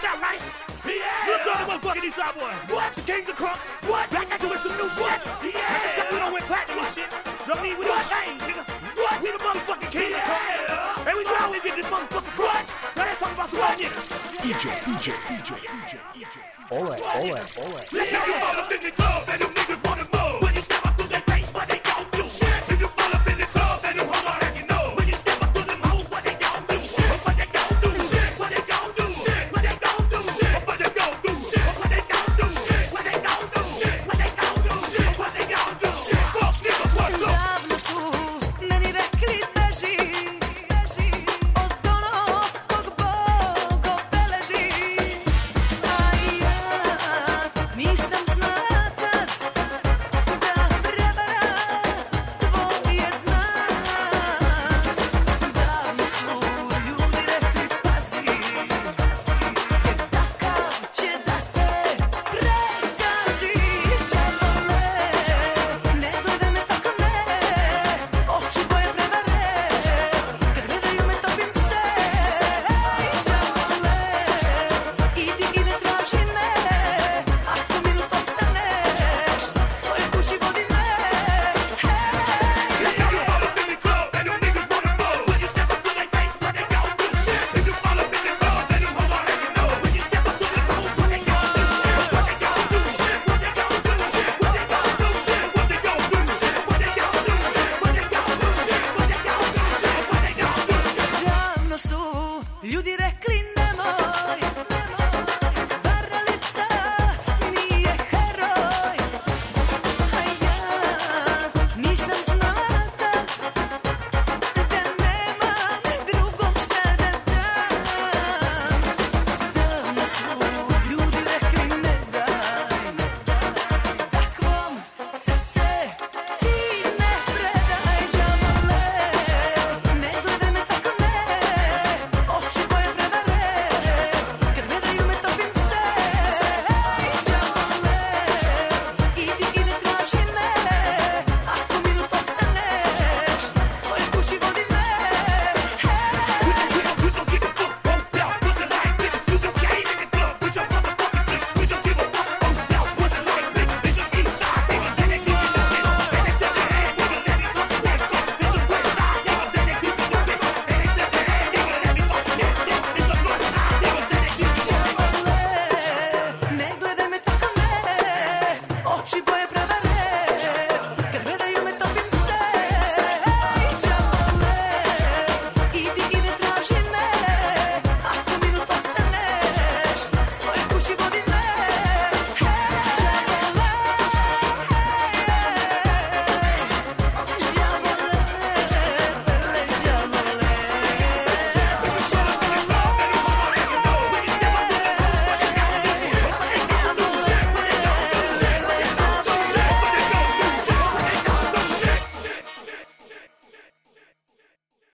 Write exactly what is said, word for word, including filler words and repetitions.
out, right? Yeah. Look on the motherfucking these side boys. What? The King of Crunk. What? Back at you with some new shit. Yeah. We don't win platinum and shit. Don't mean we don't change, nigga. What? We the motherfucking King of Crunk. And we can always get this motherfucking crutch. Now let's talk about some white niggas. D J, D J, D J, D J, D J. All right, all right, all right. Let's talk about the